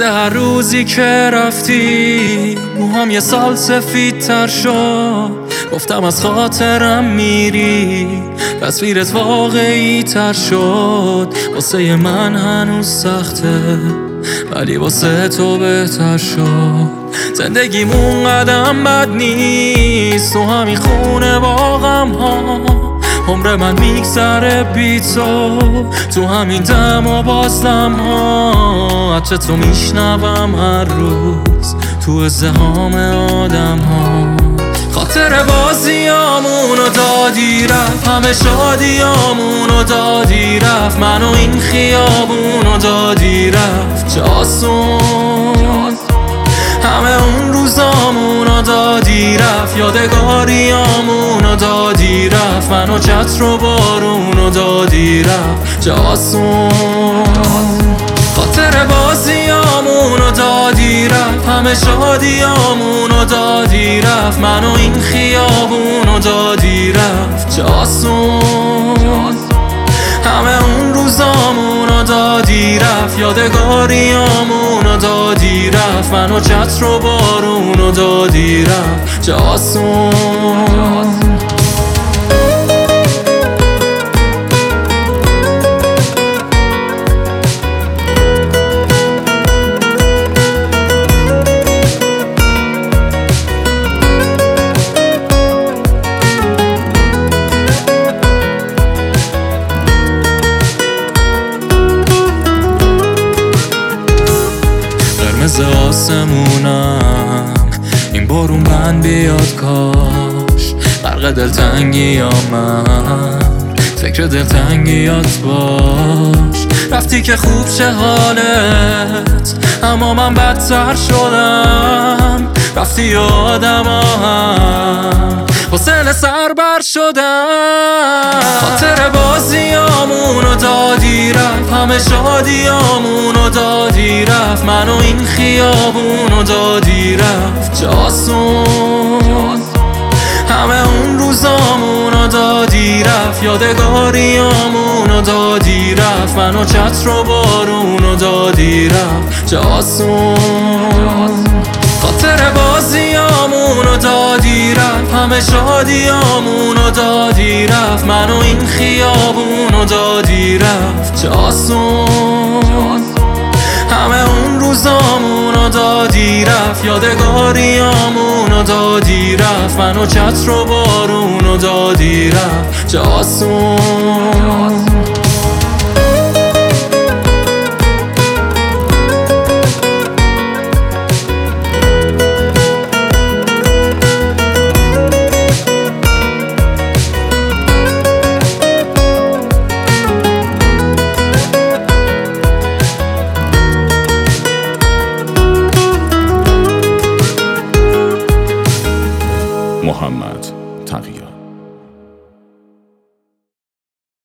بعد هر روزی که رفتی موهام یه سال سفیدتر شد. گفتم از خاطرم میری، تصویرت واقعی تر شد. واسه من هنوز سخته ولی واسه تو بهتر شد. زندگیمون قدم بد نیست تو همین خونه با غم ها. عمر من میگذره بی تو همین دم و بازدم ها. عطر تو میشنوم هر روز تو ازدحام آدم ها. خاطر بازیامونو دادی رفت، همه شادیامونو دادی رفت. منو این خیابونو دادی رفت. چه آسون همه اون روزامونو دادی رفت. یادگاریامونو دادی رفت. منو چتر و بارونو دادی رفت. چه آسون خاطر بازیامونو دادی رفت، همه شادیامونو دادی رفت. منو این خیابونو دادی رفت. چه آسون همه اون روزامونو دادی رفت. یادگاریامونو دادی رفت. منو چتر و بارونو دادی رفت. چه آسون قرمز آسمونم این بارون من بیاد کاش. غرق دلتنگی من فکر دلتنگیات باش. رفتی که خوب شه حالت اما من بدتر شدم. رفتی آدم هم حسن سر بر شدم. خاطر بازیامونو دادی رفت، همه شادیامونو دادی رفت. منو این خیابونو دادی رفت. چه آسون همه اون روزامونو دادی رفت. یادگاریامونو دادی رفت. منو چتر و بارونو دادی رفت. چه آسون خاطر بازیامونو دادی رفت، همه شادیامونو دادی رفت. منو این خیابونو دادی رفت. چه آسون همه اون روزامونو دادی رفت. یادگاریامونو دادی رفت. منو چتر و بارونو دادی رفت. چه آسون محمد